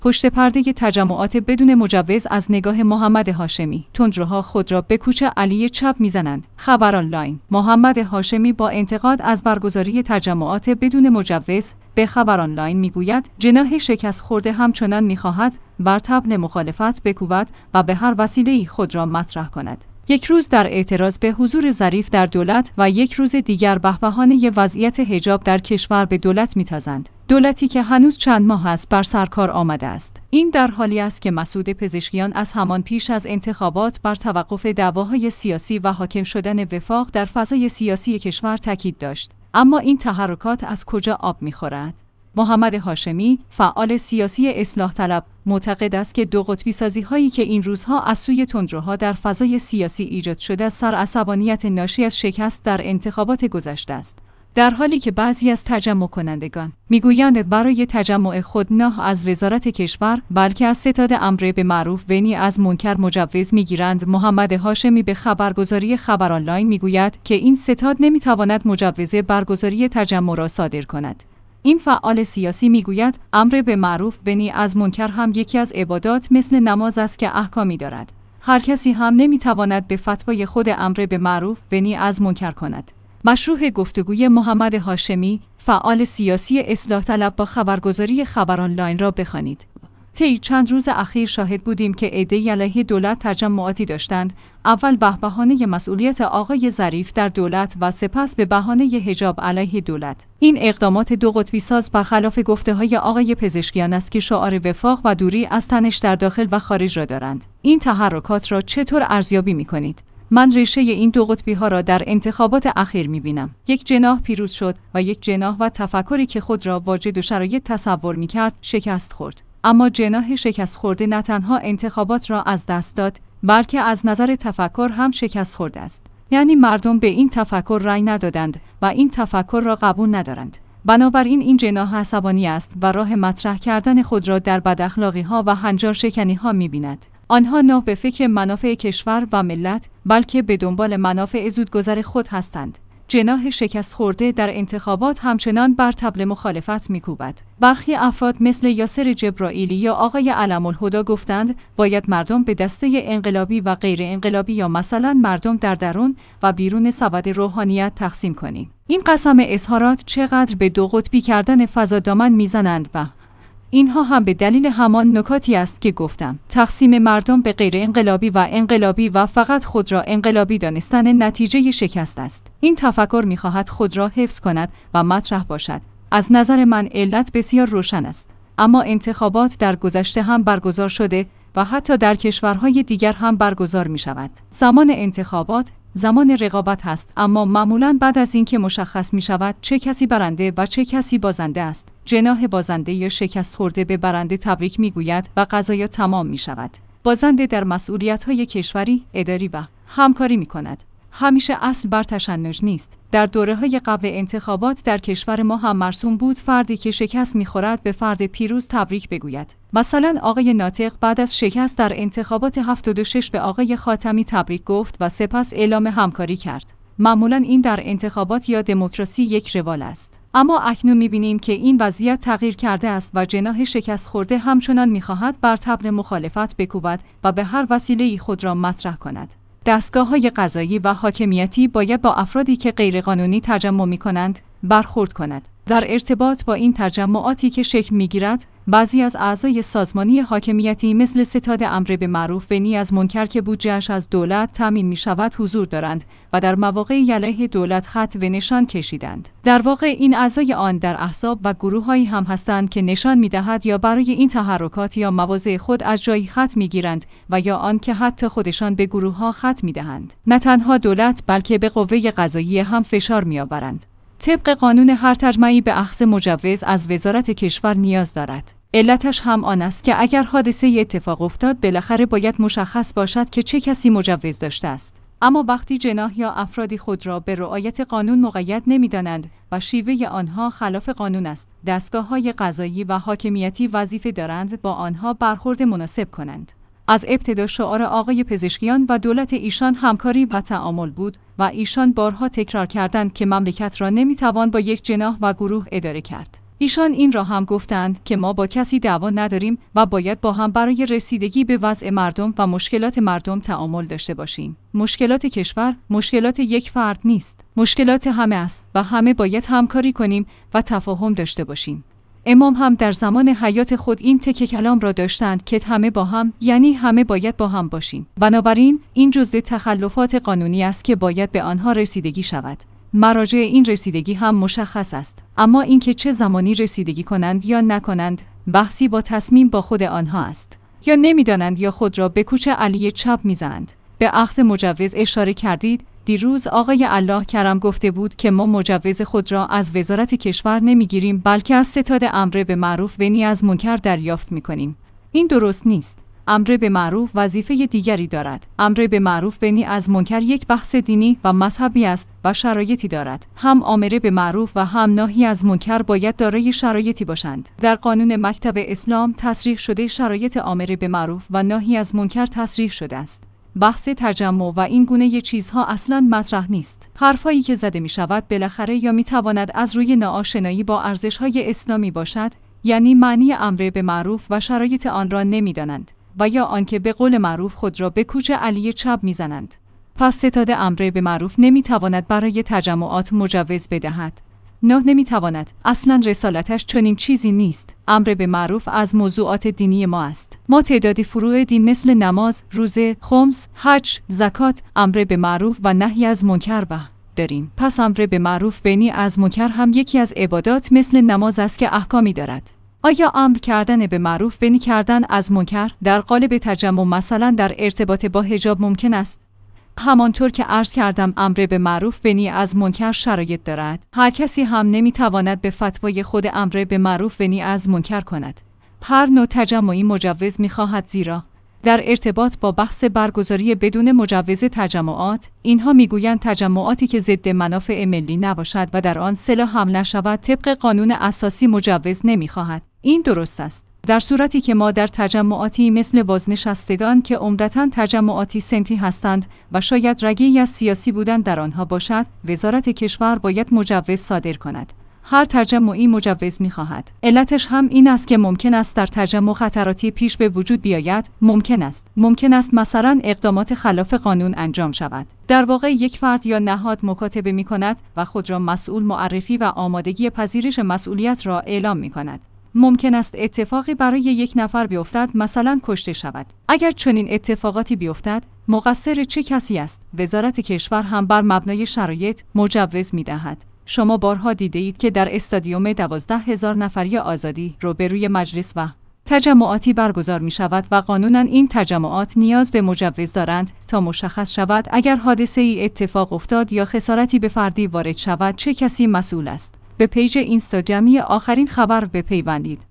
پشت پرده تجمعات بدون مجوز از نگاه محمد هاشمی. تندروها خود را به کوچه علی چپ میزنند. خبر آنلاین. محمد هاشمی با انتقاد از برگزاری تجمعات بدون مجوز به خبر آنلاین میگوید جناح شکست خورده همچنان میخواهد بر طبل مخالفت بکوبد و به هر وسیله‌ای خود را مطرح کند. یک روز در اعتراض به حضور ظریف در دولت و یک روز دیگر بهبهانه وضعیت حجاب در کشور به دولت میتازند. دولتی که هنوز چند ماه است بر سر کار آمده است. این در حالی است که مسعود پزشکیان از همان پیش از انتخابات بر توقف دعواهای سیاسی و حاکم شدن وفاق در فضای سیاسی کشور تاکید داشت. اما این تحرکات از کجا آب می‌خورد؟ محمد هاشمی، فعال سیاسی اصلاح طلب، معتقد است که دو قطبی سازی هایی که این روزها از سوی تندروها در فضای سیاسی ایجاد شده سر عصبانیت ناشی از شکست در انتخابات گذشته است. در حالی که بعضی از تجمع کنندگان میگویند برای تجمع خود نه از وزارت کشور بلکه از ستاد امر به معروف و نهی از منکر مجوز میگیرند، محمد هاشمی به خبرگزاری خبر آنلاین میگوید که این ستاد نمیتواند مجوز برگزاری تجمع را صادر کند. این فعال سیاسی میگوید امر به معروف و نهی از منکر هم یکی از عبادات مثل نماز است که احکامی دارد. هر کسی هم نمیتواند به فتوای خود امر به معروف و نهی از منکر کند. مشروح گفتگوی محمد هاشمی، فعال سیاسی اصلاح طلب با خبرگزاری خبر آنلاین را بخوانید. طی چند روز اخیر شاهد بودیم که عده‌ای علیه دولت تجمعاتی داشتند. اول به بهانه مسئولیت آقای ظریف در دولت و سپس به بهانه حجاب علیه دولت. این اقدامات دو قطبی ساز برخلاف گفته‌های آقای پزشکیان است که شعار وفاق و دوری از تنش در داخل و خارج را دارند. این تحرکات را چطور ارزیابی می‌کنید؟ من ریشه این دو قطبی ها را در انتخابات اخیر می‌بینم. یک جناح پیروز شد و یک جناح و تفکری که خود را واجد و شرایط تصور می‌کرد شکست خورد. اما جناح شکست خورده نه تنها انتخابات را از دست داد، بلکه از نظر تفکر هم شکست خورده است. یعنی مردم به این تفکر رأی ندادند و این تفکر را قبول ندارند. بنابراین این جناح عصبانی است و راه مطرح کردن خود را در بداخلاقی‌ها و هنجار شکنی‌ها می‌بیند. آنها نه به فکر منافع کشور و ملت، بلکه به دنبال منافع زودگذر خود هستند. جناح شکست خورده در انتخابات همچنان بر طبل مخالفت می‌کوبد. برخی افراد مثل یاسر جبرائیلی یا آقای علم‌الهدی گفتند باید مردم به دسته انقلابی و غیر انقلابی یا مثلا مردم در درون و بیرون سبد روحانیت تقسیم کنیم. این قسم اظهارات چقدر به دو قطبی کردن فضا دامن میزنند و اینها هم به دلیل همان نکاتی است که گفتم. تقسیم مردم به غیر انقلابی و انقلابی و فقط خود را انقلابی دانستن نتیجه شکست است. این تفکر می‌خواهد خود را حفظ کند و مطرح باشد. از نظر من علت بسیار روشن است. اما انتخابات در گذشته هم برگزار شده و حتی در کشورهای دیگر هم برگزار می‌شود. زمان انتخابات زمان رقابت هست، اما معمولاً بعد از اینکه مشخص می شود چه کسی برنده و چه کسی بازنده است، جناح بازنده یا شکست خورده به برنده تبریک می گوید و قضایا تمام می شود. بازنده در مسئولیت‌های کشوری، اداری و همکاری می کند. همیشه اصل بر تشنج نیست. در دوره‌های قبل انتخابات در کشور ما هم مرسوم بود فردی که شکست می‌خورد به فرد پیروز تبریک بگوید. مثلا آقای ناطق بعد از شکست در انتخابات 76 به آقای خاتمی تبریک گفت و سپس اعلام همکاری کرد. معمولا این در انتخابات یا دموکراسی یک روال است. اما اکنون می‌بینیم که این وضعیت تغییر کرده است و جناح شکست خورده همچنان می‌خواهد بر طبل مخالفت بکوبد و به هر وسیله‌ای خود را مطرح کند. دستگاه‌های قضایی و حاکمیتی باید با افرادی که غیرقانونی تجمع می‌کنند برخورد کند. در ارتباط با این تجمعاتی که شکل می‌گیرد، بعضی از اعضای سازمانی حاکمیتی مثل ستاد امر به معروف و نهی از منکر که بودجه‌اش از دولت تامین می‌شود حضور دارند و در مواقعی علیه دولت خط و نشان کشیدند. در واقع این اعضای آن در احزاب و گروه‌هایی هم هستند که نشان می‌دهد یا برای این تحرکات یا مواضع خود از جایی خط می‌گیرند و یا آن که حتی خودشان به گروه‌ها خط می‌دهند. نه تنها دولت بلکه به قوه قضاییه هم فشار می‌آورند. طبق قانون هر تجمعی به اخذ مجوز از وزارت کشور نیاز دارد. علتش هم آن است که اگر حادثه اتفاق افتاد بالاخره باید مشخص باشد که چه کسی مجوز داشته است. اما وقتی جناح یا افرادی خود را به رعایت قانون مقید نمی‌دانند و شیوه آنها خلاف قانون است، دستگاه‌های قضایی و حاکمیتی وظیفه دارند با آنها برخورد مناسب کنند. از ابتدا شعار آقای پزشکیان و دولت ایشان همکاری و تعامل بود و ایشان بارها تکرار کردند که مملکت را نمیتوان با یک جناح و گروه اداره کرد. ایشان این را هم گفتند که ما با کسی دعوا نداریم و باید با هم برای رسیدگی به وضع مردم و مشکلات مردم تعامل داشته باشیم. مشکلات کشور مشکلات یک فرد نیست، مشکلات همه است و همه باید همکاری کنیم و تفاهم داشته باشیم. امام هم در زمان حیات خود این تکه کلام را داشتند که همه با هم، یعنی همه باید با هم باشیم. بنابراین این جزء تخلفات قانونی است که باید به آنها رسیدگی شود. مراجع این رسیدگی هم مشخص است، اما اینکه چه زمانی رسیدگی کنند یا نکنند بحثی با تصمیم با خود آنها است. یا نمیدانند یا خود را به کوچه علی چپ میزنند. به اخذ مجوز اشاره کردید. دیروز آقای الله کرم گفته بود که ما مجوز خود را از وزارت کشور نمیگیریم بلکه از ستاد امر به معروف و نهی از منکر دریافت میکنیم. این درست نیست. امر به معروف وظیفه دیگری دارد. امر به معروف و نهی از منکر یک بحث دینی و مذهبی است و شرایطی دارد. هم امر به معروف و هم نهی از منکر باید دارای شرایطی باشند. در قانون مکتب اسلام تصریح شده شرایط امر به معروف و نهی از منکر تصریح شده است. بحث تجمع و این گونه چیزها اصلاً مطرح نیست. حرفایی که زده می شود بالاخره یا می تواند از روی ناآشنایی با ارزش‌های اسلامی باشد، یعنی معنی امر به معروف و شرایط آن را نمی دانند و یا آنکه به قول معروف خود را به کوچه علی چپ می زنند. پس ستاد امر به معروف نمی تواند برای تجمعات مجوز بدهد. نه نمی تواند. اصلاً رسالتش چنین چیزی نیست. امر به معروف از موضوعات دینی ما است. ما تعدادی فروع دین مثل نماز، روزه، خمس، حج، زکات، امر به معروف و نهی از منکر داریم. پس امر به معروف و نهی از منکر هم یکی از عبادات مثل نماز است که احکامی دارد. آیا امر کردن به معروف و نهی کردن از منکر در قالب تجمع مثلا در ارتباط با حجاب ممکن است؟ همانطور که عرض کردم امر به معروف و نهی از منکر شرایط دارد. هر کسی هم نمیتواند به فتوای خود امر به معروف و نهی از منکر کند. هر نوع تجمعی مجوز میخواهد، زیرا در ارتباط با بحث برگزاری بدون مجوز تجمعات، اینها میگویند تجمعاتی که ضد منافع ملی نباشد و در آن سلاح حمل نشود طبق قانون اساسی مجوز نمیخواهد. این درست است. در صورتی که ما در تجمعاتی مثل بازنشستگان که عمدتاً تجمعاتی صنفی هستند و شاید رگه‌ای از سیاسی بودن در آنها باشد، وزارت کشور باید مجوز صادر کند. هر تجمعی مجوز می‌خواهد. علتش هم این است که ممکن است در تجمع خطراتی پیش به وجود بیاید. ممکن است مثلا اقدامات خلاف قانون انجام شود. در واقع یک فرد یا نهاد مکاتبه می‌کند و خود را مسئول معرفی و آمادگی پذیرش مسئولیت را اعلام می‌کند. ممکن است اتفاقی برای یک نفر بیفتد، مثلا کشته شود. اگر چنین اتفاقاتی بیفتد، مقصر چه کسی است؟ وزارت کشور هم بر مبنای شرایط مجوز می‌دهد. شما بارها دیده اید که در استادیوم 12,000 نفری آزادی روبروی مجلس و تجمعاتی برگزار می شود و قانوناً این تجمعات نیاز به مجوز دارند تا مشخص شود اگر حادثه ای اتفاق افتاد یا خسارتی به فردی وارد شود چه کسی مسئول است. به پیج اینستاگرامی آخرین خبر بپیوندید.